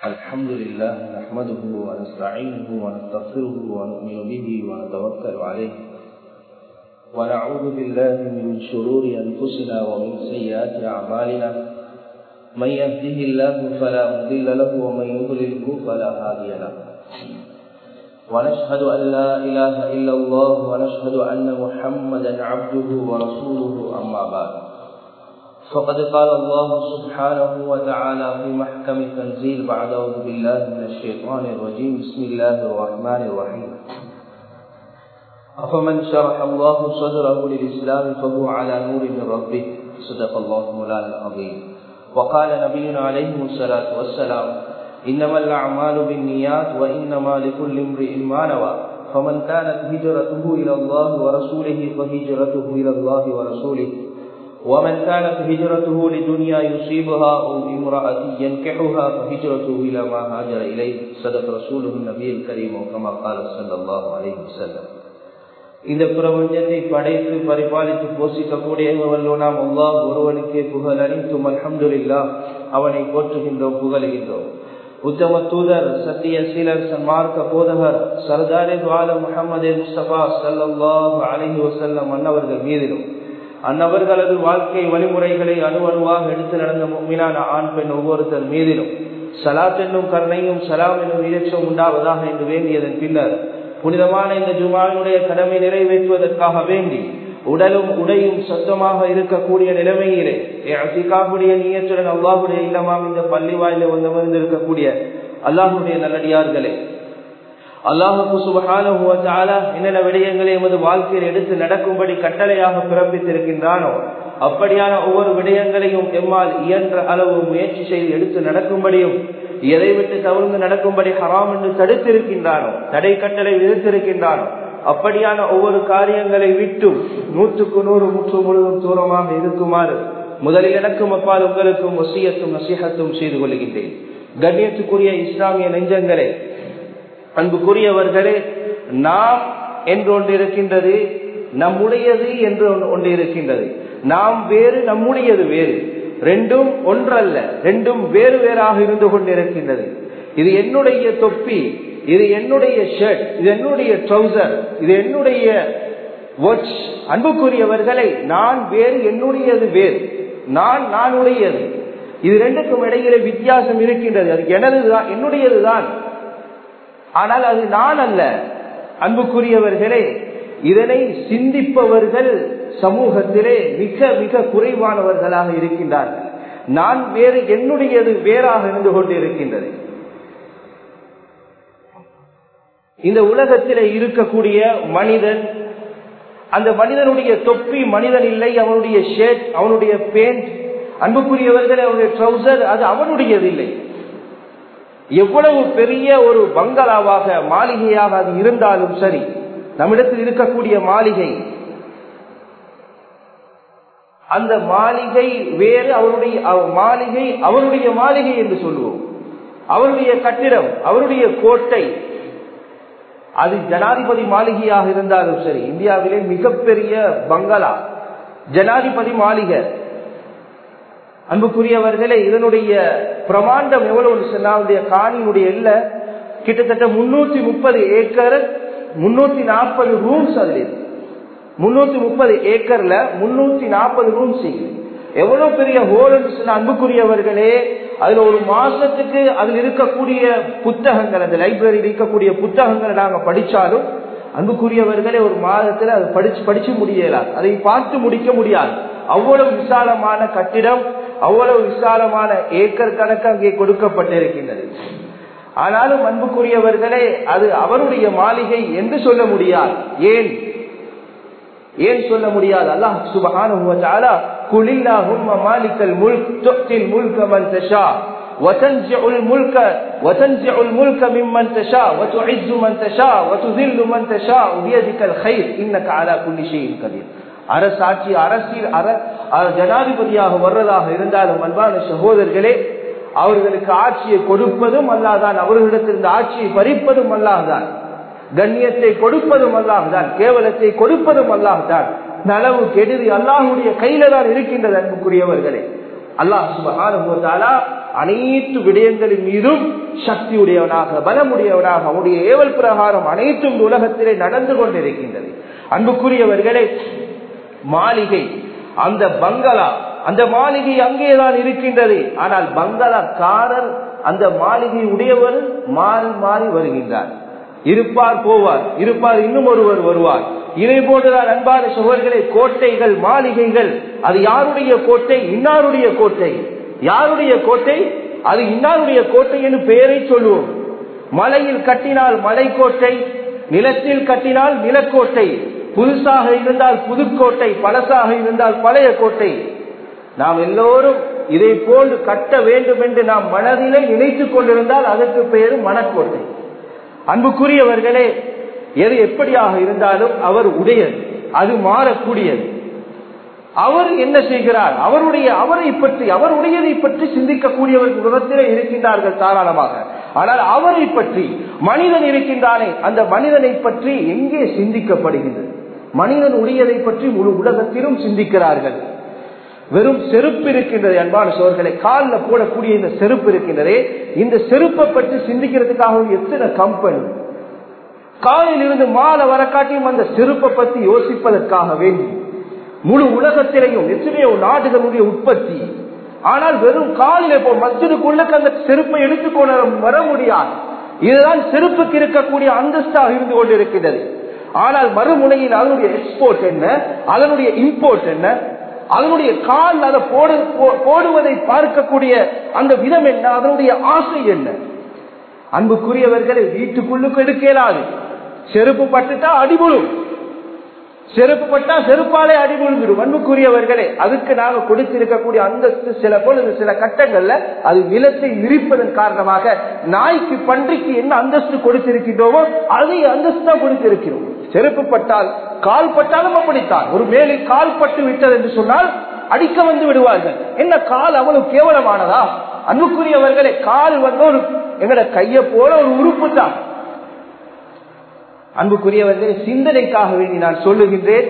الحمد لله نحمده ونستعينه ونستغفره ونؤمن به ونتوكل عليه ونعوذ بالله من شرور أنفسنا ومن سيئات أعمالنا من يهده الله فلا مضل له ومن يضلله فلا هادي له ونشهد أن لا إله إلا الله ونشهد أن محمدا عبده ورسوله أما بعد فقد قال الله سبحانه وتعالى في محكم التنزيل بعد أعوذ بالله من الشيطان الرجيم بسم الله الرحمن الرحيم أفمن شرح الله صدره للإسلام فهو على نور من ربه صدق الله مولانا العظيم وقال نبينا عليه الصلاة والسلام إنما الأعمال بالنيات وإنما لكل امرئ ما نوى فمن كانت هجرته إلى الله ورسوله فهجرته إلى الله ورسوله ومن كانت هجرته لدنيا يصيبها أو امرأة ينكحها فهجرته إلى ما هاجر إليه صدق رسوله النبي الكريم كما قال صلى الله عليه وسلم. இந்த பிரபஞ்சத்தை படைத்து பரிபாலித்து போஷிக்கக்கூடிய வல்லோனாம் அல்லாஹ் ஒருவனுக்கே புகழ் அனைத்தும் அல்ஹம்துலில்லாஹ். அவனை போற்றுகின்றோம், புகழுகின்றோம். உத்தம தூதர், சத்திய சீலர், சன்மார்க்க போதகர் சர்தாரே துஆலம் முஹம்மது முஸ்தபா ஸல்லல்லாஹு அலைஹி வஸல்லம் அன்னவர்கள் மீதிலும் அன்னவர்களது வாழ்க்கை வழிமுறைகளை அணுவணுவாக எடுத்து நடந்த முஃமினான ஆண் பெண் ஒவ்வொருத்தர் மீதிலும் ஸலாத் என்னும் கருணையும் ஸலாம் என்னும் இறைச்சம் உண்டாவதாக என்று வேண்டியதன் பின்னர் புனிதமான இந்த ஜுமாவினுடைய கடமை நிறைவேற்றுவதற்காக வேண்டி உடலும் உடையும் சுத்தமாக இருக்கக்கூடிய நிலைமையிலே இஅ்திகாஃபுடைய நியத்துடன் அல்லாஹ்வுடைய இல்லமாம் இந்த பள்ளி வாயிலே வந்து இருக்கக்கூடிய அல்லாஹ்வுடைய நல்லடியார்களே, அல்லாஹ் சுப்ஹானஹு வ தஆலா என்னென்ன விடயங்களை எமது வாழ்க்கையில் எடுத்து நடக்கும்படி கட்டளையாக பிறப்பித்திருக்கின்றானோ அப்படியான ஒவ்வொரு விடயங்களையும் எம்மால் இயன்ற அளவு முயற்சி செய்து எடுத்து நடக்கும்படியும் எதை விட்டு தவிர்த்து நடக்கும்படி ஹராம் என்று தடுத்திருக்கின்றானோ, தடை கட்டளை விதித்திருக்கின்றானோ அப்படியான ஒவ்வொரு காரியங்களை விட்டும் 100% முற்று முழுதும் தூரமாக இருக்குமாறு முதலில் எனக்கும் அப்பால் உங்களுக்கும் வசியத்தும் நசீஹத்தும் செய்து கொள்கின்றேன். கண்ணியத்துக்குரிய இஸ்லாமிய நெஞ்சங்களே, அன்புக்குரியவர்களே, நாம் என்று ஒன்று இருக்கின்றது, நம்முடையது என்று ஒன்று இருக்கின்றது. நாம் வேறு, நம்முடையது வேறு. ரெண்டும் ஒன்றல்ல, ரெண்டும் வேறு வேறாக இருந்து கொண்டிருக்கின்றது. இது என்னுடைய தொப்பி, இது என்னுடைய ஷர்ட், இது என்னுடைய ட்ரௌசர், இது என்னுடைய வாட்ச். அன்புக்குரியவர்களை, நான் வேறு, என்னுடையது வேறு. நானுடையது, இது ரெண்டுக்கும் இடையிலே வித்தியாசம் இருக்கின்றது. அது எனதுதான், என்னுடையதுதான், ஆனால் அது நான் அல்ல. அன்புக்குரியவர்களே, இதனை சிந்திப்பவர்கள் சமூகத்திலே மிக மிக குறைவானவர்களாக இருக்கின்றார்கள். நான் வேறு, என்னுடையது வேறாக இருந்து கொண்டிருக்கின்றது. இந்த உலகத்திலே இருக்கக்கூடிய மனிதன், அந்த மனிதனுடைய தொப்பி மனிதன் இல்லை, அவனுடைய ஷர்ட், அவனுடைய பேண்ட், அன்புக்குரியவர்கள் அவனுடைய ட்ரௌசர், அது அவனுடையது இல்லை. எவ்வளவு பெரிய ஒரு பங்களாவாக மாளிகையாக அது இருந்தாலும் சரி, நம்மிடத்தில் இருக்கக்கூடிய மாளிகை, அந்த மாளிகை வேறு, அவருடைய மாளிகை அவருடைய மாளிகை என்று சொல்லுவோம். அவருடைய கட்டிடம், அவருடைய கோட்டை, அது ஜனாதிபதி மாளிகையாக இருந்தாலும் சரி. இந்தியாவிலே மிகப்பெரிய பங்களா ஜனாதிபதி மாளிகை. அன்புக்குரியவர்களே, இதனுடைய பிரமாண்டம் எவ்வளவு சொன்னாவுடைய காணியினுடைய இல்ல கிட்டத்தட்ட 330 ஏக்கர், 340 ரூம்ஸ். அதுல 330 ஏக்கர்ல 340 ரூம்ஸ். எவ்வளவு பெரிய ஹோல் சொன்ன அன்புக்குரியவர்களே, அதுல ஒரு மாசத்துக்கு அதில் இருக்கக்கூடிய புத்தகங்கள், அந்த லைப்ரரியில் இருக்கக்கூடிய புத்தகங்களை நாங்க படிச்சாலும் அன்புக்குரியவர்களே ஒரு மாதத்துல அது படிச்சு முடியலாம், அதை பார்த்து முடிக்க முடியாது. அவ்வளவு விசாலமான கட்டிடம், அவ்வளவு விசாலமான ஏக்கர் கணக்கு அங்கே கொடுக்கப்பட்டிருக்கின்றது. ஆனாலும் அன்புக்குரியவர்களே, அது அவருடைய மாளிகை என்று சொல்ல முடியாது. ஏன் சொல்ல முடியாது? அல்லாஹ் சுப்ஹானஹு வ தஆலா குலில்லாஹும்ம மாலிகல் முல்க் து'த்தில் முல்க மன் தஷா வதன்ஜிஉல் முல்க மிம்மன் தஷா வதுஇஸ்ஸு மன் தஷா வதுذில்லு மன் தஷா பியதிகல் கைர் இன்னக அலா குல்லி ஷைஇன் கதீர். அரசாட்சி, அரசியல், ஜனாதிபதியாக வர்றதாக இருந்தாலும் அன்பான சகோதரர்களே, அவர்களுக்கு ஆட்சியை கொடுப்பதும் அல்லாஹ்தான், அவர்களிடத்திலிருந்து ஆட்சியை பறிப்பதும் அல்லாஹ்தான், கண்ணியத்தை கொடுப்பதும் அல்லாஹ்தான், கேவலத்தை கொடுப்பதும் அல்லாஹ்தான். நலவு கெடுதி அல்லாஹ்வுடைய கையில தான் இருக்கின்றது. அன்புக்குரியவர்களே, அல்லாஹ் சுப்ஹானஹு வ தஆலா அனைத்து விடயங்களின் மீதும் சக்தியுடையவனாக பலமுடையவனாக அவனுடைய ஏவல் பிரகாரம் அனைத்தும் உலகத்திலே நடந்து கொண்டிருக்கின்றது. அன்புக்குரியவர்களே, மாளிகை, அந்த பங்களா, அந்த மாளிகை அங்கேதான் இருக்கின்றது. ஆனால் பங்களாக்காரர் அந்த மாளிகை உடையவர் மாறி மாறி வருகின்றார். இருப்பார் போவார், இருப்பார் இன்னும் ஒருவர் வருவார். இதை போன்றுதான் அன்பான சகோதரர்களே, கோட்டைகள் மாளிகைகள். அது யாருடைய கோட்டை? இன்னாருடைய கோட்டை. யாருடைய கோட்டை? அது இன்னாருடைய கோட்டை என்று பெயரை சொல்லுவோம். மலையில் கட்டினால் மலைக்கோட்டை, நிலத்தில் கட்டினால் நிலக்கோட்டை, புதுசாக இருந்தால் புதுக்கோட்டை, பழசாக இருந்தால் பழைய கோட்டை. நாம் எல்லோரும் இதை போன்று கட்ட வேண்டும் என்று நாம் மனதிலே நினைத்துக் கொண்டிருந்தால் அதற்கு பெயர் மனக்கோட்டை. அன்புக்குரியவர்களே, எது எப்படியாக இருந்தாலும் அவர் உடையது, அது மாறக்கூடியது. அவர் என்ன செய்கிறார்? அவரை பற்றி, அவருடையதை பற்றி சிந்திக்கக்கூடியவர்கள் உலகத்திலே இருக்கின்றார்கள் தாராளமாக. ஆனால் அவரை பற்றி, மனிதன் இருக்கின்றானே, அந்த மனிதனை பற்றி எங்கே சிந்திக்கப்படுகின்றது? மனிதன் உடையதை பற்றி முழு உலகத்திலும் சிந்திக்கிறார்கள். வெறும் செருப்பு இருக்கின்றது அன்பான சோர்களே, காலில் போடக்கூடிய இந்த செருப்பு இருக்கின்றதே, இந்த செருப்பை பற்றி சிந்திக்கிறதுக்காக எத்தனை கம்பெனி காலில் இருந்து மாலை வர காட்டியும் அந்த செருப்பை பற்றி யோசிப்பதற்காக வேண்டி முழு உலகத்திலேயும் எத்தனையோ நாடுகளுடைய உற்பத்தி. ஆனால் வெறும் காலிலே போ மஸ்ஜிதுக்குள்ள அந்த செருப்பை எடுத்துக்கொள்ள வர முடியாது. இதுதான் செருப்புக்கு இருக்கக்கூடிய அந்தஸ்தாக இருந்து கொண்டிருக்கின்றது. ஆனால் மறுமுனையில் அதனுடைய எக்ஸ்போர்ட் என்ன, அதனுடைய இம்போர்ட் என்ன, அதனுடைய கால் அதை போடுவதை பார்க்கக்கூடிய அந்த விதம் என்ன, அதனுடைய ஆசை என்ன? அன்புக்குரியவர்களை வீட்டுக்குள்ளுக்கு எடுக்க இயலாது. செருப்பு பட்டுட்டா அடிபுழும், செருப்பு பட்டா செருப்பாலே அடிபுழுந்துடும். அன்புக்குரியவர்களே, அதுக்கு நாங்க கொடுத்திருக்கக்கூடிய அந்தஸ்து சில பொழுது சில கட்டங்கள்ல அது நிலத்தை விரிப்பதன் காரணமாக நாய்க்கு பன்றிக்கு என்ன அந்தஸ்து கொடுத்திருக்கின்றோமோ அதை அந்தஸ்து தான் கொடுத்திருக்கிறோம். செருப்பு பட்டால் கால் பட்டாலும் அப்படித்தான். ஒரு மேலில் கால் பட்டு விட்டது என்று சொன்னால் அடிக்க வந்து விடுவார்கள். என்ன கால் அவ்வளவு கேவலமானதா? அன்புக்குரியவர்களே, கால் வந்து ஒரு எங்கட கையை போல ஒரு உறுப்பு தான். அன்புக்குரியவர்களே, சிந்தனைக்காக வேண்டி நான் சொல்லுகின்றேன்.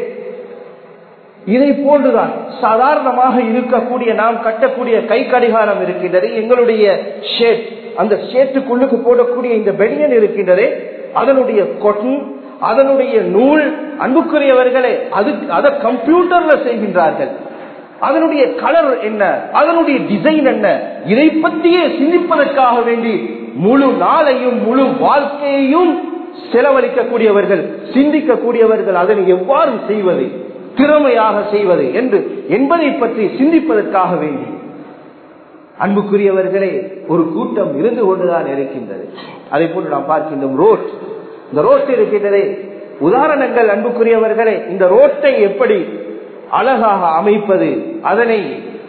இதை போன்றுதான் சாதாரணமாக இருக்கக்கூடிய நாம் கட்டக்கூடிய கை கடிகாரம் இருக்கின்றது, எங்களுடைய ஷேட், அந்த ஷேட்டுக்குள்ளுக்கு போடக்கூடிய இந்த பெனியன் இருக்கின்றது, அதனுடைய கொட்டன், அதனுடைய நூல். அன்புக்குரியவர்களே, அதை கம்ப்யூட்டர்ல செய்கின்றார்கள். அதனுடைய கலர் என்ன, அதனுடைய டிசைன் என்ன, இதை பற்றியே சிந்திப்பதற்காக வேண்டி முழு நாளையும் முழு வாழ்க்கையையும் செலவழிக்கக்கூடியவர்கள், சிந்திக்கக்கூடியவர்கள். அதனை எவ்வாறு செய்வது, திறமையாக செய்வது என்பதை பற்றி சிந்திப்பதற்காக வேண்டி அன்புக்குரியவர்களே ஒரு கூட்டம் இருந்து கொண்டுதான் இருக்கின்றது. அதை போன்று நாம் பார்க்கின்றோம் ரோட். இந்த ரோட் இருக்கின்றதே, உதாரணங்கள் அன்புக்குரியவர்களே, இந்த ரோட்டை எப்படி அழகாக அமைப்பது, அதனை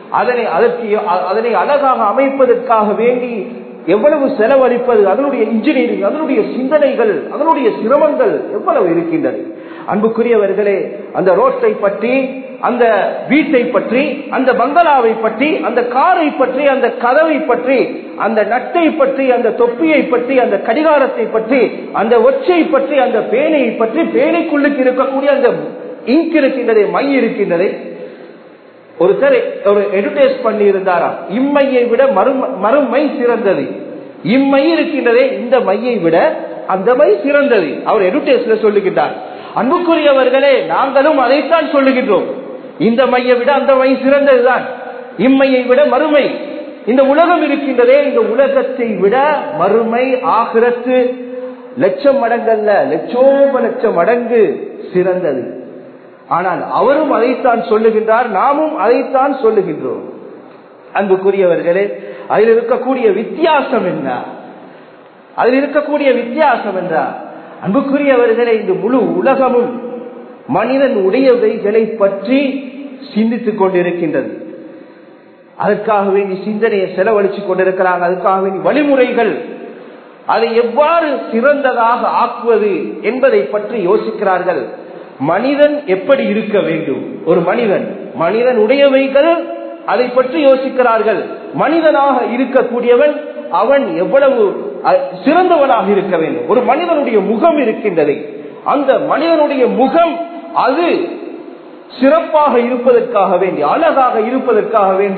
அழகாக அமைப்பதற்காக வேண்டி எவ்வளவு செலவழிப்பது, அதனுடைய இன்ஜினியரிங், அதனுடைய சிந்தனைகள், அதனுடைய சிரமங்கள் எவ்வளவு இருக்கின்றது. அன்புக்குரியவர்களே, அந்த ரோட்டை பற்றி, அந்த வீட்டை பற்றி, அந்த பங்களாவை பற்றி, அந்த காரை பற்றி, அந்த கதவை பற்றி, அந்த நட்டை பற்றி, அந்த தொப்பியை பற்றி, அந்த கடிகாரத்தை பற்றி, அந்த ஒற்றை பற்றி, அந்த பேனையை பற்றி, பேனைக்குள்ளுக்கு இருக்கக்கூடிய அந்த இங்க் இருக்கின்றதே, மை இருக்கின்றதே. ஒருத்தர் ஒரு எட்வர்டைஸ் பண்ணி இருந்தாராம், இம்மையை விட மறுமை சிறந்தது. இம்மை இருக்கின்றதே, இந்த மையை விட அந்த மை சிறந்தது. அவர் எட்வர்டைஸ்ல சொல்லுகின்றார். அன்புக்குரியவர்களே, நாங்களும் அதைத்தான் சொல்லுகின்றோம். இந்த மையை விட அந்த மை சிறந்ததுதான், இம்மையை விட மறுமை. இந்த உலகம் இருக்கின்றதே, இந்த உலகத்தை விட மறுமை ஆகிரத்து லட்சம் மடங்கள்ல லட்சோப மடங்கு சிறந்தது. ஆனால் அவரும் அதைத்தான் சொல்லுகின்றார், நாமும் அதைத்தான் சொல்லுகின்றோம். அன்புக்குரியவர்களே, அதில் இருக்கக்கூடிய வித்தியாசம் என்ன? அதில் இருக்கக்கூடிய வித்தியாசம் என்றால் அன்புக்குரியவர்களே, இந்த முழு உலகமும் மனிதன் உடையவைகளை பற்றி சிந்தித்துக் கொண்டிருக்கின்றது. அதற்காக வேண்டி சிந்தனையை செலவழித்துக் கொண்டிருக்கிறாங்க. அதுக்காக வேண்டி வழிமுறைகள், அதை எவ்வாறு சிறந்ததாக ஆக்குவது என்பதை பற்றி யோசிக்கிறார்கள். மனிதன் எப்படி இருக்க வேண்டும், ஒரு மனிதன் உடையவைகள் அதை பற்றி யோசிக்கிறார்கள். மனிதனாக இருக்கக்கூடியவன் அவன் எவ்வளவு சிறந்தவனாக இருக்க வேண்டும். ஒரு மனிதனுடைய முகம் இருக்கின்றது, அந்த மனிதனுடைய முகம் அது சிறப்பாக இருப்பதற்காக வேண்டி, அழகாக இருப்பதற்காக வேண்டி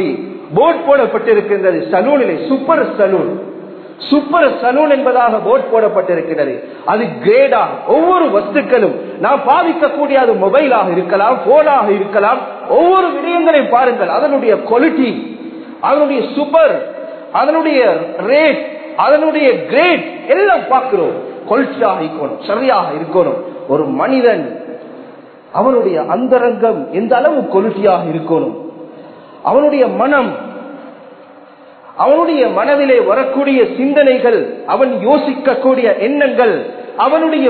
போர்ட் போடப்பட்டிருக்கின்றது. சலூனிலே சூப்பர் சலூன், சூப்பர் சலூன் என்பதாக போர்ட் போடப்பட்டிருக்கிறது. அது கிரேடா ஒவ்வொரு வஸ்துக்களும் நாம் பாவிக்கக்கூடிய, அது மொபைலாக இருக்கலாம், போனாக இருக்கலாம், ஒவ்வொரு விடயங்களையும் பாருங்கள், அதனுடைய குவாலிட்டி, அதனுடைய சூப்பர், அதனுடைய ரேட், அதனுடைய கிரேட் எல்லாம் பார்க்கிறோம். குவாலிட்டியாக இருக்கணும், சரியாக இருக்கணும். ஒரு மனிதன் அவனுடைய அந்தரங்கம் எந்த அளவு குவாலிட்டியாக இருக்கணும், அவனுடைய மனம், அவனுடைய மனதிலே வரக்கூடிய சிந்தனைகள், அவன் யோசிக்கக்கூடிய எண்ணங்கள், அவனுடைய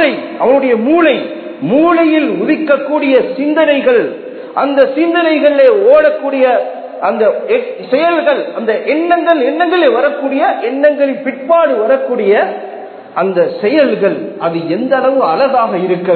மூளையில் உதிக்கக்கூடிய சிந்தனைகள், அந்த சிந்தனைகளிலே ஓடக்கூடிய அந்த செயல்கள், அந்த எண்ணங்களே வரக்கூடிய, எண்ணங்களின் பிற்பாடு வரக்கூடிய அந்த செயல்கள், அது எந்த அளவு அழகாக இருக்க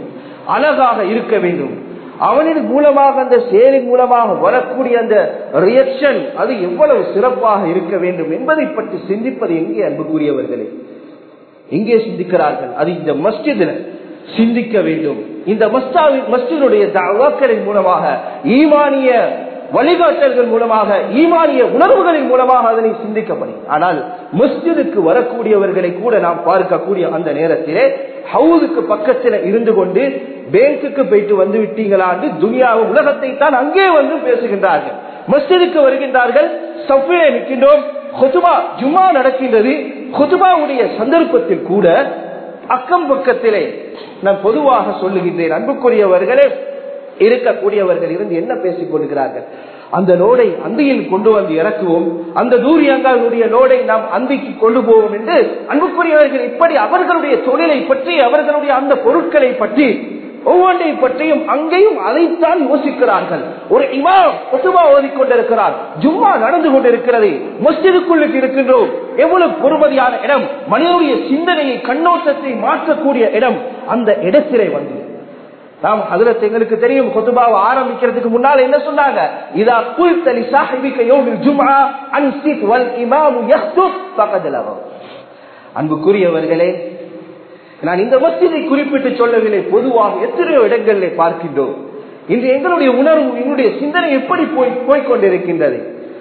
வேண்டும், அவனின் மூலமாக, அந்த செயலின் மூலமாக வரக்கூடிய அந்த ரியாக்ஷன் அது எவ்வளவு சிறப்பாக இருக்க வேண்டும் என்பதை பற்றி சிந்திப்பது எங்கே அன்புக்குரியவர்களே? எங்கே சிந்திக்கிறார்கள்? அது இந்த மஸ்ஜிதில் சிந்திக்க வேண்டும். இந்த மஸ்ஜிதுடைய தஅவாக்களின் மூலமாக, ஈமானிய வழிகாட்டல்கள் மூலமாக, ஈமானிய உணர்வுகளின் மூலமாக அதனை சிந்திக்கப்படும். ஆனால் மஸ்ஜிதுக்கு வரக்கூடியவர்களை கூட நாம் பார்க்கக்கூடிய அந்த நேரத்திலே ஹவுதுக்கு பக்கத்தில் இருந்து கொண்டு பேங்குக்கு போயிட்டு வந்து விட்டீங்களான்னு துனியாவை, உலகத்தை தான் அங்கே வந்து பேசுகின்றார்கள். மஸ்ஜிதுக்கு வருகின்றார்கள், சஃபிலே நிற்கின்றோம், குதுபா ஜும்மா நடக்கின்றது. குதுபாவுடைய சந்தர்ப்பத்தில் கூட அக்கம் பக்கத்திலே நான் பொதுவாக சொல்லுகின்றேன், அன்புக்குரியவர்களே, இருக்கக்கூடியவர்கள் இருந்து என்ன பேசிக் கொள்கிறார்கள்? அந்த லோடை அந்தியில் கொண்டு வந்து இறக்குவோம், அந்த தூரியங்களுடைய லோடை நாம் அந்திக்கு கொண்டு போவோம் என்று அன்புக்குரியவர்கள் இப்படி அவர்களுடைய தொழிலை பற்றி, அவர்களுடைய அந்த பொருட்களை பற்றி, ஒவ்வொன்றை பற்றியும் அங்கேயும் அதைத்தான் யோசிக்கிறார்கள். ஒரு இமாம் குதுபா ஓதிக்கொண்டிருக்கிறார், ஜும்மா நடந்து கொண்டிருக்கிறது, மஸ்ஜிதுக்குள்ளுக்கு இருக்கின்றோம். எவ்வளவு பொறுமதியான இடம், மனிதனுடைய சிந்தனையை, கண்ணோட்டத்தை மாற்றக்கூடிய இடம். அந்த இடத்திலே வந்து நாம் ஹஜ்ரத் எங்களுக்கு தெரியும், குதுபாவை ஆரம்பிக்கிறதுக்கு முன்னால் என்ன சொன்னாங்க? இதா குல்த லி ஸாஹிபிக யௌமில் ஜும்ஆ அன்சித் வல் இமாமு யக்துப் ஃபகத் லஹு. அன்புக்குரியவர்களே, நான் இந்த மஸ்ஜிதை குறிப்பிட்டு சொல்லவில்லை, பொதுவாக எத்தனையோ இடங்களிலே பார்க்கின்றோம். இன்று எங்களுடைய உணர்வு, எங்களுடைய சிந்தனை எப்படி போய்கொண்டிருக்கின்றது?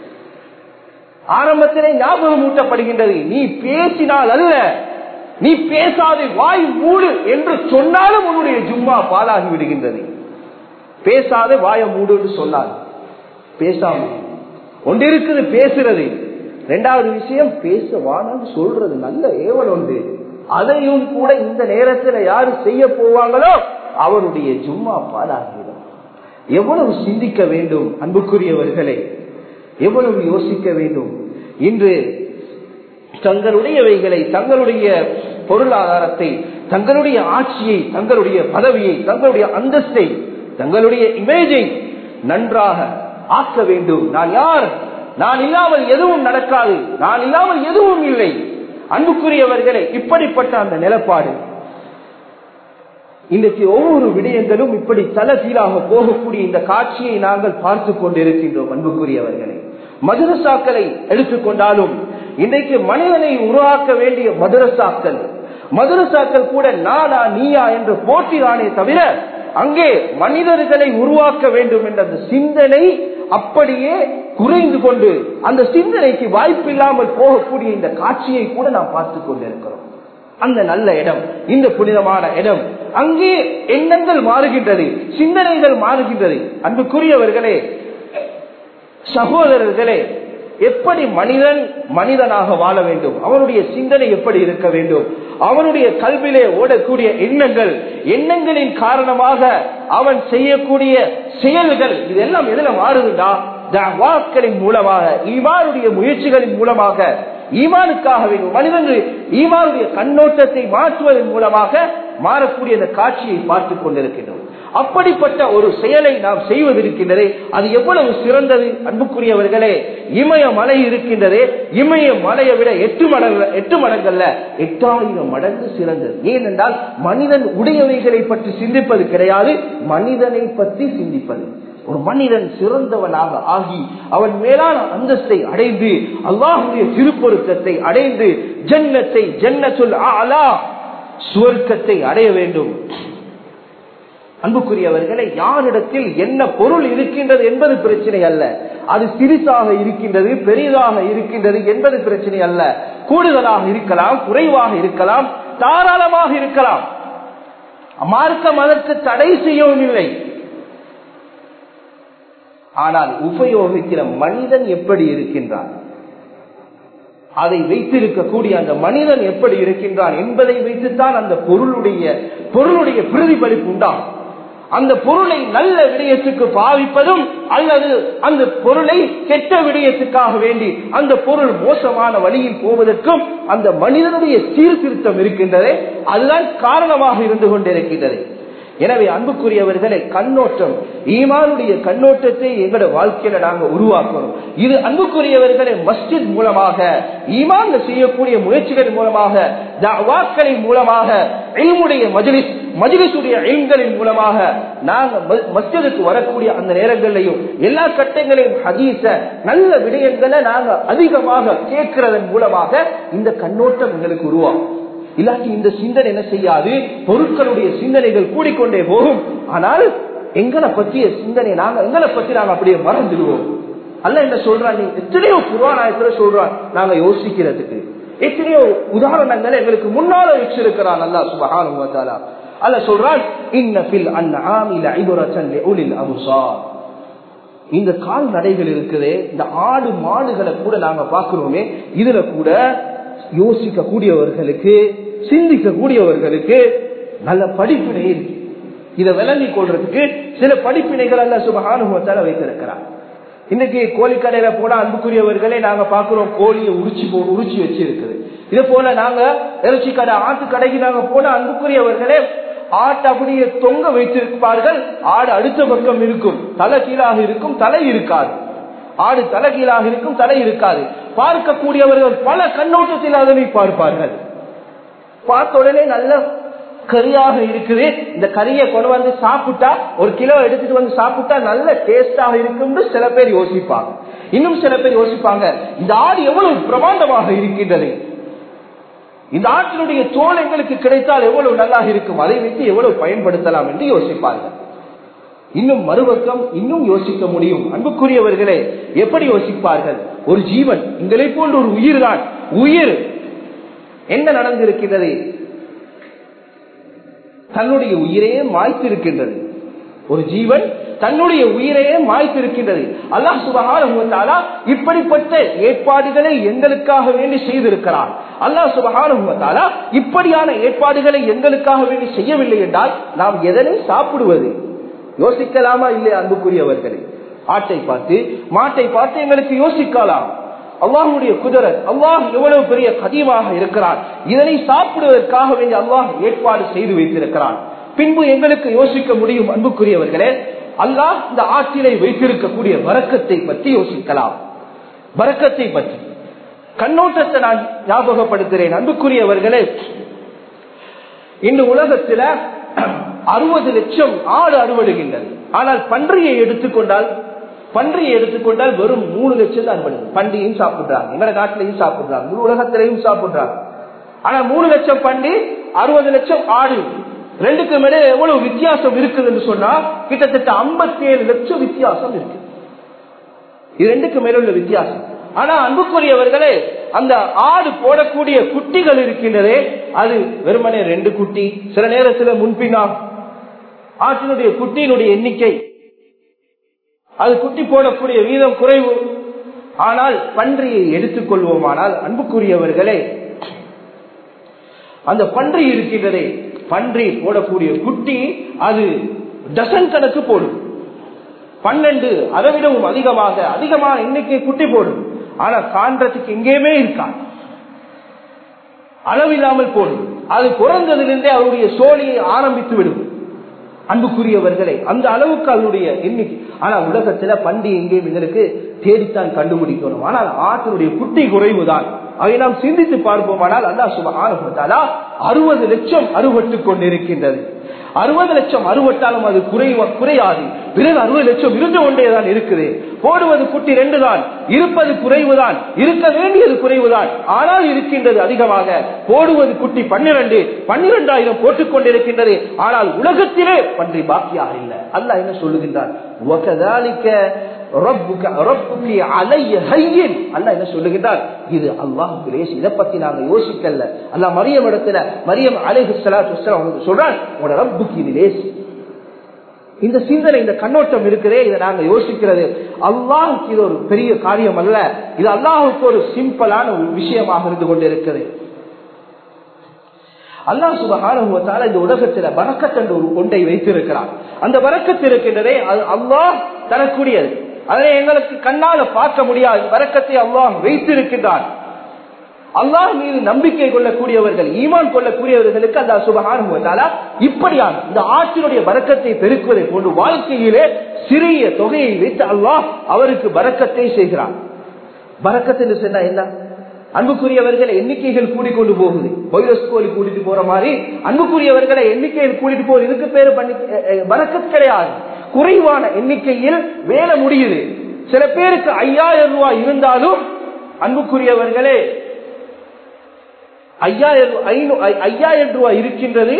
ஆரம்பத்திலே ஞாபகம் ஊட்டப்படுகின்றது, நீ பேசினால் அல்ல, நீ பேசாதே, வாய் மூடு என்று சொன்னாலும் உன்னுடைய ஜும்மா பாலாகி விடுகின்றது. பேசாதே, வாய மூடு என்று சொன்னால் பேசாம ஒன்று இருக்குது பேசுறது. இரண்டாவது விஷயம், பேசவானு சொல்றது நல்ல ஏவல் ஒன்று. அதையும் கூட இந்த நேரத்தில் யாரு செய்ய போவாங்களோ அவருடைய ஜும்மா பாலாகிவிடும். எவ்வளவு சிந்திக்க வேண்டும் அன்புக்குரியவர்களே, எவ்வளவு யோசிக்க வேண்டும். இன்று தங்களுடையவைகளை, தங்களுடைய பொருளாதாரத்தை, தங்களுடைய ஆட்சியை, தங்களுடைய பதவியை, தங்களுடைய அந்தஸ்தை, தங்களுடைய இமேஜை நன்றாக ஆக்க வேண்டும். நான் யார்? நான் இல்லாமல் எதுவும் நடக்காது, நான் இல்லாமல் எதுவும் இல்லை. அன்புக்குரியவர்களே, இப்படிப்பட்ட அந்த நிலப்பாடு இன்றைக்கு ஒவ்வொரு விடயங்களும் இப்படி தலகீழாக போகக்கூடிய இந்த காட்சியை நாங்கள் பார்த்து கொண்டிருக்கின்றோம். அன்புக்குரியவர்களே, மதரசாக்களை எடுத்துக்கொண்டாலும் இன்றைக்கு மனிதனை உருவாக்க வேண்டிய மதரசாக்கள் கூட நானா நீயா என்ற போட்டிதானே தவிர, அங்கே மனிதர்களை உருவாக்க வேண்டும் என்ற அந்த சிந்தனை அப்படியே குறைந்து கொண்டு, அந்த சிந்தனைக்கு வாய்ப்பில்லாமல் போகக்கூடிய இந்த காட்சியை கூட நாம் பார்த்து கொண்டிருக்கிறோம். அந்த நல்ல இடம், இந்த புனிதமான இடம், அங்கே எண்ணங்கள் மாறுகின்றது, சிந்தனைகள் மாறுகின்றது. அன்புக்குரியவர்களே, சகோதரர்களே, எப்படி மனிதனாக வாழ வேண்டும், அவனுடைய சிந்தனை எப்படி இருக்க வேண்டும், அவனுடைய கல்விலே ஓடக்கூடிய எண்ணங்களின் காரணமாக அவன் செய்யக்கூடிய செயல்கள், இதெல்லாம் எதுல மாறுதுண்டா? தஅவாக்களின் மூலமாக, ஈமானுடைய முயற்சிகளின் மூலமாக, ஈமானுக்காக வேண்டும் மனிதர்கள் ஈமானுடைய கண்ணோட்டத்தை மாற்றுவதன் மூலமாக மாறக்கூடிய அந்த காட்சியை பார்த்துக் கொண்டிருக்கின்றோம். அப்படிப்பட்ட ஒரு செயலை நாம் செய்வதற்கின்றதே, அது எவ்வளவு சிறந்தது அன்புக்குரியவர்களே. இமய மலை இருக்கின்றதே, இமய மலையை விட 8 மடங்கள்ல 8000 மடங்கு சிறந்தது. ஏனென்றால் மனிதன் உடையவைகளை பற்றி சிந்திப்பது கிடையாது, மனிதனை பற்றி சிந்திப்பது. ஒரு மனிதன் சிறந்தவனாக ஆகி அவன் மேலான அந்தஸ்தை அடைந்து அல்லாஹ்வுடைய திருப்பொருத்தத்தை அடைந்து ஜன்னத்துல் ஆலா சுவர்க்கத்தை அடைய வேண்டும். அன்புக்குரியவர்களை, யாரிடத்தில் என்ன பொருள் இருக்கின்றது என்பது பிரச்சனை அல்ல. அது சிறிசாக இருக்கின்றது, பெரிதாக இருக்கின்றது என்பது பிரச்சனை அல்ல. கூடுதலாக இருக்கலாம், குறைவாக இருக்கலாம், தாராளமாக இருக்கலாம். மார்க்கம் அதற்கு தடை செய்யவும் இல்லை. ஆனால் உபயோகிக்கிற மனிதன் எப்படி இருக்கின்றான், அதை வைத்திருக்கக்கூடிய அந்த மனிதன் எப்படி இருக்கின்றான் என்பதை வைத்துத்தான் அந்த பொருளுடைய பிரதிபலிப்பு உண்டாகும். அந்த பொருளை நல்ல விடயத்துக்கு பாவிப்பதும் அல்லது அந்த பொருளை கெட்ட விடயத்துக்காக வேண்டி அந்த பொருள் மோசமான வழியில் போவதற்கும் அந்த மனிதனுடைய சீர்திருத்தம் இருக்கின்றதே, அதுதான் காரணமாக இருந்து கொண்டிருக்கின்றது. எனவே அன்புக்குரியவர்களை, கண்ணோட்டம், ஈமானுடைய கண்ணோட்டத்தை எங்களோட வாழ்க்கையில நாங்க உருவாக்கணும். இது அன்புக்குரியவர்களை மஸ்ஜித் மூலமாக, ஈமான்ல செய்யக்கூடிய முயற்சிகள் மூலமாக, தஅவாக்களின் மூலமாக, இல்முடைய மஜ்லிஸுடைய இல்ம்களின் மூலமாக நாங்க மஸ்ஜிதுக்கு வரக்கூடிய அந்த நேரங்களிலையும் எல்லா கட்டங்களையும் ஹதீஸ நல்ல விடயங்களை நாங்க அதிகமாக கேட்கிறதன் மூலமாக இந்த கண்ணோட்டம் எங்களுக்கு உருவாகும். இல்லாட்டி இந்த சிந்தனை என்ன செய்யாது, பொருட்களுடைய சிந்தனைகள் கூடிக்கொண்டே போகும். ஆனால் எங்களை பற்றிய சிந்தனை எங்களை பற்றி நாங்க அப்படியே மறந்துடுவோம். அல்ல என்ன சொல்றான், நீங்க எத்தனையோ குர்ஆன் ஆயத்துல சொல்றான் நாங்க யோசிக்கிறதுக்கு, எத்தனையோ உதாரணங்களை எங்களுக்கு முன்னால வச்சிருக்கிறான் அல்லாஹ் சுப்ஹானஹு வ தஆலா. அல்லாஹ் சொல்றான், இன்ன ஃபில் அன்ஆமி லஇபரத்தன் லிஉலில் அப்சார். இந்த கால்நடைகள் இருக்குதே, இந்த ஆடு மாடுகளை கூட நாங்க பாக்குறோமே, இதுல கூட யோசிக்க கூடியவர்களுக்கு, சிந்திக்க கூடியவர்களுக்கு நல்ல படிப்பினை இருக்கு. இதை விளங்கிக் கொள்றதுக்கு சில படிப்பினைகள் அல்லாஹ் சுப்ஹானஹு வ தஆலா வைத்திருக்கிறார். இன்னைக்கு கோழிக்கடையில போனா அன்புக்குரியவர்களே நாங்க பாக்குறோம், கோழியை உரிச்சி வச்சு இருக்குது. இதே போல நாங்க இறைச்சி கடை, ஆட்டு கடைக்கு நாங்க போனா அன்புக்குரியவர்களே ஆட்டு அப்படியே தொங்க வைத்திருப்பார்கள். ஆடு அடுத்த பக்கம் இருக்கும், தலை கீழாக இருக்கும், தலை இருக்காது. ஆடு தலை கீழாக இருக்கும், தலை இருக்காது. பார்க்கக்கூடியவர்கள் பல கண்ணோட்டத்தில் அதனை பார்ப்பார்கள். பார்த்த உடனே நல்ல கறியாக இருக்குது, இந்த கறியை கொண்டு வந்து சாப்பிட்டா, ஒரு கிலோ எடுத்துட்டு வந்து சாப்பிட்டா நல்ல டேஸ்டாக இருக்கும் சில பேர் யோசிப்பாங்க. இன்னும் சில பேர் யோசிப்பாங்க, இந்த ஆடு எவ்வளவு பிரமாண்டமாக இருக்கின்றது, இந்த ஆட்டினுடைய தோல் எங்களுக்கு கிடைத்தால் எவ்வளவு நல்லா இருக்கும், அதை வைத்து எவ்வளவு பயன்படுத்தலாம் என்று யோசிப்பார்கள். இன்னும் மறுபக்கம் இன்னும் யோசிக்க முடியும். அன்புக்குரியவர்களே, எப்படி யோசிப்பார்கள், ஒரு ஜீவன் எங்களை போன்ற ஒரு உயிர் தான். உயிர் என்ன நடந்திருக்கிறது, தன்னுடைய உயிரையே மாய்த்திருக்கின்றது. ஒரு ஜீவன் தன்னுடைய உயிரையே மாய்த்திருக்கின்றது. அல்லாஹ் சுப்ஹானஹு வ தஆலா இப்படிப்பட்ட ஏற்பாடுகளை எங்களுக்காக வேண்டி செய்திருக்கிறார். அல்லாஹ் சுப்ஹானஹு வ தஆலா இப்படியான ஏற்பாடுகளை எங்களுக்காக வேண்டி செய்யவில்லை என்றால் நாம் எதனை சாப்பிடுவது? யோசிக்கலாமா இல்லையா அன்புக்குரியவர்களே? ஆட்டை பார்த்து, மாட்டை பார்த்து எங்களுக்கு யோசிக்கலாம். அல்லாஹ்வுடைய குதிரத், அல்லாஹ் எவ்வளவு பெரிய கதீமாக இருக்கிறான், இதனை சாப்பிடுவதற்காக வேண்டி அல்லாஹ் ஏற்பாடு செய்து வைத்திருக்கிறான். பின்பு எங்களுக்கு யோசிக்க முடியும் அன்புக்குரியவர்களே, அல்லாஹ் இந்த ஆற்றிலை வைத்திருக்கக்கூடிய பரக்கத்தை பற்றி யோசிக்கலாம். பரக்கத்தை பற்றி கண்ணோட்டத்தை நான் ஞாபகப்படுத்துகிறேன் அன்புக்குரியவர்களே. இந்த உலகத்துல 60 லட்சம் ஆடு அறுவடுகின்றது. ஆனால் பன்றியை எடுத்துக்கொண்டால் வெறும் 3 லட்சம் தான் அறுவடை. பண்டிகையும் சாப்பிடுறாங்க, எங்க நாட்டிலையும் சாப்பிடுறாங்க, முழு உலகத்திலையும் சாப்பிடுறாங்க. ஆனா 3 லட்சம் பண்டி, 60 லட்சம் ஆடு, ரெண்டுக்கு மேலே எவ்வளவு வித்தியாசம் இருக்குது என்று சொன்னா கிட்டத்தட்ட 57 லட்சம் வித்தியாசம் இருக்கு. இது ரெண்டுக்கு மேல உள்ள வித்தியாசம். ஆனா அன்புக்குரியவர்களே, அந்த ஆடு போடக்கூடிய குட்டிகள் இருக்கின்றதே, அது வெறுமனே 2 குட்டி, சில நேரத்தில் முன்பின்னா ஆட்டினுடைய குட்டியினுடைய எண்ணிக்கை, அது குட்டி போடக்கூடிய வீதம் குறைவு. ஆனால் பன்றியை எடுத்துக்கொள்வோமானால் அன்புக்குரியவர்களே, அந்த பன்றி இருக்கின்றதே, பன்றி போடக்கூடிய குட்டி அது டசன் கணக்கு போடும். 12 அதை விடவும் அதிகமான எண்ணிக்கை குட்டி போடும். ஆனா காண்றதுக்கு எங்கேயுமே இருக்காது, அளவில்லாமல் போடும். அது பிறந்ததிலிருந்தே அவருடைய சோழியை ஆரம்பித்து விடும். அன்புக்குரியவர்களே, அந்த அளவுக்கு அதனுடைய எண்ணிக்கை. ஆனா உலகத்துல பன்றி எங்கேயும் எங்களுக்கு தேடித்தான் கண்டுபிடிக்கணும். ஆனால் ஆட்டினுடைய குட்டி குறைவுதான். அதை நாம் சிந்தித்து பார்ப்போமானால் அல்லாஹ் சுப்ஹானஹு வ தஆலா 60 லட்சம் அறுவட்டு கொண்டிருக்கின்றது. 60 லட்சம் அறுவட்டாலும் அது குறையாது. பிறகு 60 லட்சம் இருந்து கொண்டேதான் இருக்குது. போடுவது குட்டி 2 தான், இருப்பது குறைவுதான், இருக்க வேண்டியது குறைவுதான், ஆனால் இருக்கின்றது அதிகமாக. போடுவது குட்டி 12, 12,000 போட்டுக் கொண்டிருக்கின்றது, ஆனால் உலகத்திலே பன்றி பாக்கியாக இல்லை. அல்லாஹ் என்ன சொல்லுகின்றான்? என்ன சொல்லுகின்றார்? இது அல்லாஹ்வுக்கு லேஸ். இதை பத்தி நாங்க யோசிக்கல. அல்லாஹ் மரியம் இடத்துல மரியம் அலைஹிஸ்ஸலாத்து வஸ்ஸலாம் சொல்றான், உங்களோட ரப்புக்கு இது லேஸ். இந்த சிந்தனை, இந்த கண்ணோட்டம் இருக்கிறே, இதை நாங்க யோசிக்கிறது அல்லாஹ்வுக்கு இது ஒரு பெரிய காரியம் அல்ல. இது அல்லாஹ்வுக்கு ஒரு சிம்பிளான ஒரு விஷயமாக இருந்து கொண்டிருக்கிறது. அல்லாஹ் சுப்ஹானஹு வ தஆலா இந்த உலகத்துல பரக்கத் என்ற ஒரு ஒன்றை வைத்திருக்கிறார். அந்த பரக்கத் இருக்கின்றதே அது அல்லாஹ் தரக்கூடியது. அதை எங்களுக்கு கண்ணால பார்க்க முடியாது. பரக்கத்தை அல்லாஹ் வைத்திருக்கின்றான். அல்லாஹ் மீது நம்பிக்கை கொள்ளக்கூடியவர்கள், ஈமான் கொள்ளக்கூடியவர்களுக்கு அல்லாஹ் சுப்ஹானஹு வ தஆலா இப்படியான இந்த ஆற்றினுடைய பரக்கத்தை பெருக்குவதை போன்று வாழ்க்கையிலே சிறிய தொகையை வைத்து அல்லாஹ் அவருக்கு பரக்கத்தை செய்கிறான். பரக்கத் என்று சொன்னா என்ன? அன்புக்குரியவர்களை எண்ணிக்கைகள் கூடிக்கொண்டு போகுது. வைரஸ் கோழி கூட்டிட்டு போற மாதிரி அன்புக்குரியவர்களை எண்ணிக்கையில் கூட்டிட்டு போகுது. இதுக்கு பேரு பரக்கத் கிடையாது. குறைவான எண்ணிக்கையில் வேலை முடியுது. சில பேருக்கு 5000 ரூபாய் இருந்தாலும் அன்புக்குரியவர்களே 5000 ரூபாய் இருக்கின்றது,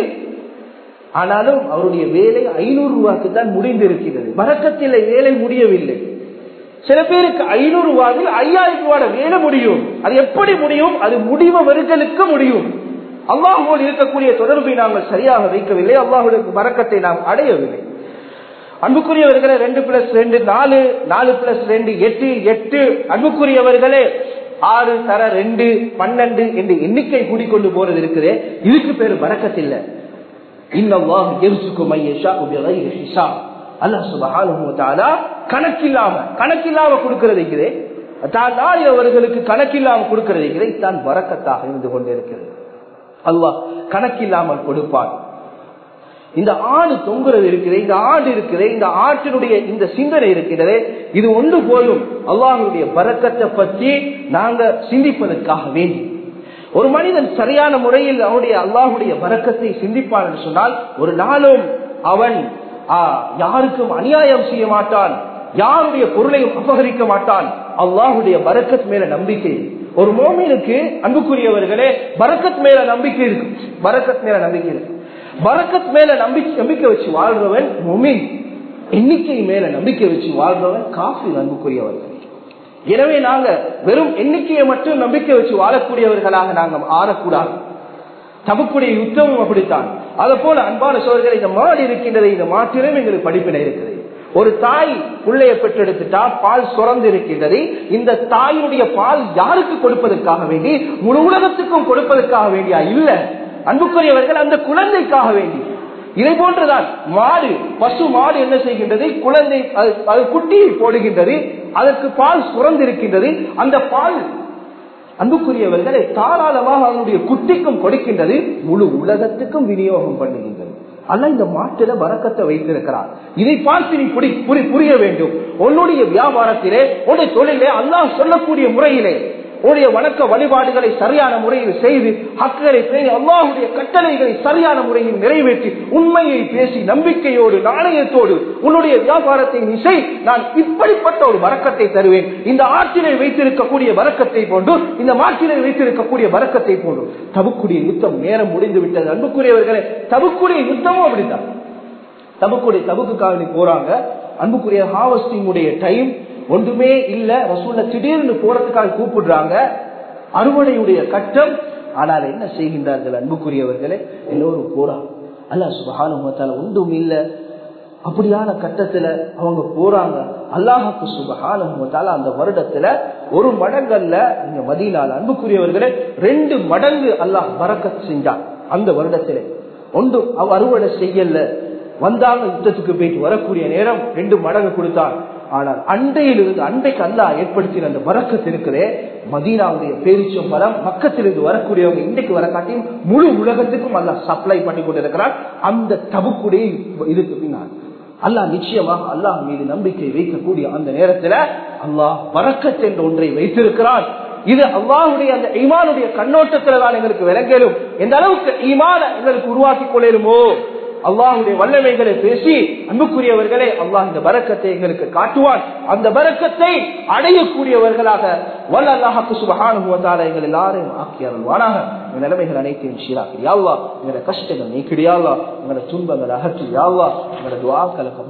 ஆனாலும் அவருடைய வேலை 500 ரூபாய்க்கு தான் முடிந்திருக்கிறது. பரக்கத்தில் வேலை முடியவில்லை. சில பேருக்கு 500 ரூபாயில் 5000 ரூபாய் வேலை முடியும். அது எப்படி முடியும்? அது முடிவவர்களுக்கு முடியும். அல்லாஹ்வோடு இருக்கக்கூடிய தொடர்பை நாங்கள் சரியாக வைக்கவில்லை. அல்லாஹ்வுடைய பரக்கத்தை நாம் அடையவில்லை. அன்புக்குரியவர்களே 2+2 4, 4+2 8, 8. அன்புக்குரியவர்களே 6 தர 2 12 என்று எண்ணிக்கை கூடிக்கொண்டு போறது இருக்குது. இதுக்கு பேரு பரக்கத் இல்ல. இன்னல்லாஹு யர்சுகு மன் யஷாஉ பிகைரி ஹிசாப். அல்லாஹ் சுப்ஹானஹு வ தஆலா கணக்கில்லாம கொடுக்கிறது இருக்குது. அவர்களுக்கு கணக்கில்லாம கொடுக்கிறது இருக்குது. தான் பரக்கத்தாக இருந்து கொண்டிருக்கிறது. அல்லாஹ் கணக்கில்லாமல் கொடுப்பான். இந்த ஆடு தொங்குறது இருக்கிறது, இந்த ஆடு இருக்கிறது, இந்த ஆட்டினுடைய இந்த சிந்தனை இருக்கிறது, இது ஒன்று போலும் அல்லாஹ்வுடைய பரக்கத்தை பற்றி நாங்க சிந்திப்பதற்காக வேண்டி. ஒரு மனிதன் சரியான முறையில் அவனுடைய அல்லாஹ்வுடைய பரக்கத்தை சிந்திப்பான் என்று சொன்னால் ஒரு நாளும் அவன் யாருக்கும் அநியாயம் செய்ய மாட்டான், யாருடைய பொருளையும் அபகரிக்க மாட்டான். அல்லாஹ்வுடைய பரக்கத் மேல நம்பிக்கை ஒரு மோமினுக்கு அன்புக்குரியவர்களே பரக்கத் மேல நம்பிக்கை இருக்கு. பரக்கத் மேல நம்பிக்கை இருக்கு. பரக்கத் மேல நம்பிக்கை வச்சு வாழ்றவன் முஃமின், எண்ணிக்கை மேல நம்பிக்கை வச்சு வாழ்றவன் காஃபிர். அன்புக்குரியவர்கள், எனவே நாங்க வெறும் எண்ணிக்கையை மட்டும் நம்பிக்கை வச்சு வாழக்கூடியவர்களாக நாங்க ஆறக்கூடாது. தபுக்குடைய யுத்தமும் அப்படித்தான். அதை போல அன்பான சோழர்கள், இந்த மாடு இருக்கின்றது, இந்த மாட்டிலும் எங்களுக்கு படிப்பினை இருக்குது. ஒரு தாய் பிள்ளைய பெற்றெடுத்துட்டா பால் சுரந்து இருக்கின்றது. இந்த தாயினுடைய பால் யாருக்கு கொடுப்பதற்காக வேண்டி? முழு உலகத்துக்கும் கொடுப்பதற்காக வேண்டியா? இல்ல அன்புக்குரியவர்கள், அந்த குழந்தைக்காக வேண்டி. இதை போன்றுதான் மாடு, பசு மாடு என்ன செய்கின்றது? குழந்தை அது குட்டியை போடுகின்றது, அதற்கு பால் சுரந்திருக்கின்றது. அந்த பால் அன்புக்குரியவர்களை தாராளமாக அதனுடைய குட்டிக்கும் கொடுக்கின்றது, முழு உலகத்துக்கும் விநியோகம் பண்ணுகின்றது. அல்ல இந்த மாட்டில பரக்கத்தை வைத்திருக்கிறார். இதை பார்த்து நீ புரிய வேண்டும். உன்னுடைய வியாபாரத்திலே, உன்னுடைய தொழிலே, அல்லாஹ் சொல்லக்கூடிய முறையிலே உன்னுடைய வணக்க வழிபாடுகளை சரியான முறையில் செய்து ஹக்குகளை பேணி அல்லாஹ்வுடைய கட்டளைகளை சரியான முறையில் நிறைவேற்றி உண்மையை பேசி நம்பிக்கையோடு நாணயத்தோடு உன்னுடைய வியாபாரத்தை நீ செய். நான் இப்படிப்பட்ட ஒரு பரக்கத்தை தருவேன். இந்த ஆற்றிலே வைத்திருக்கக்கூடிய பரக்கத்தை போன்று, இந்த மாற்றிலே வைத்திருக்கக்கூடிய பரக்கத்தை போன்று. தபுக்குடைய யுத்தம் நேரம் முடிந்து விட்டது. அன்புக்குரியவர்களே, தபுக்குடைய யுத்தமும் அப்படித்தான். தபுக்குக்காக போறாங்க. அன்புக்குரிய ஹார்வெஸ்டிங் உடைய டைம் ஒன்றுமே இல்ல. ரசூலுல்லாஹ் திடீர்னு போறதுக்காக கூப்பிடுறாங்க. அறுவடையுடைய கட்டம். ஆனால் என்ன செய்கின்றார்கள் அன்புக்குரியவர்களே? எல்லோரும் போறாங்க. அல்லாஹ் சுப்ஹானஹு வ தஆலா ஒன்றும் இல்ல. அப்படியான கட்டத்துல அவங்க போறாங்க. அல்லாஹ்வுக்கு சுப்ஹானஹு வ தஆலா அந்த வருடத்துல ஒரு மடங்கல்ல, நீங்க மதீனால அன்புக்குரியவர்களே 2 மடங்கு அல்லாஹ் பரக்கத் செஞ்சான். அந்த வருடத்திலே ஒன்று அறுவடை செய்யல, வந்தாங்க, யுத்தத்துக்கு போயிட்டு வரக்கூடிய நேரம் 2 மடங்கு கொடுத்தான். ஆனால் அண்டையிலிருந்து அண்டைக்கு அல்லாஹ் ஏற்படுத்தின அந்த பரக்கத் இருக்கிறே, மதீனாவுடைய பேரிச்சம் பலம் மக்கத்திலிருந்து வரக்கூடியவங்க இன்றைக்கு வர காட்டியும் முழு உலகத்துக்கும் அல்லாஹ் சப்ளை பண்ணி கொண்டிருக்கிறார். அந்த தபுக்குடைய இதுக்கு பின்னால் அல்லாஹ் நிச்சயமாக அல்லாஹ் மீது நம்பிக்கை வைக்கக்கூடிய அந்த நேரத்தில் அல்லாஹ் பரக்கத் என்ற ஒன்றை வைத்திருக்கிறான். இது அல்லாஹ்வுடைய அந்த ஈமானுடைய கண்ணோட்டத்தில் தான் எங்களுக்கு விளங்கலும். எந்த அளவுக்கு ஈமான எங்களுக்கு உருவாக்கி கொள்ளலுமோ அல்லாஹ்வுடைய வல்லமைகளை பேசி அன்புக்குரியவர்களே அல்லாஹ் இந்த பரக்கத்தை எங்களுக்கு காட்டுவான். அந்த பரக்கத்தை அடையக்கூடியவர்களாக வல்ல அல்லாஹ் சுப்ஹானஹு வ தஆலா எங்கள் எல்லாரையும் ஆக்கி அருள்வானாக. இந்த நிலைமைகள் அனைத்தையும் சீராக்கி யா அல்லாஹ், எங்களுடைய கஷ்டங்கள் நீக்கிடு யா அல்லாஹ், எங்களுடைய துன்பங்களை அகற்றி யா அல்லாஹ், எங்களுடைய துஆக்களை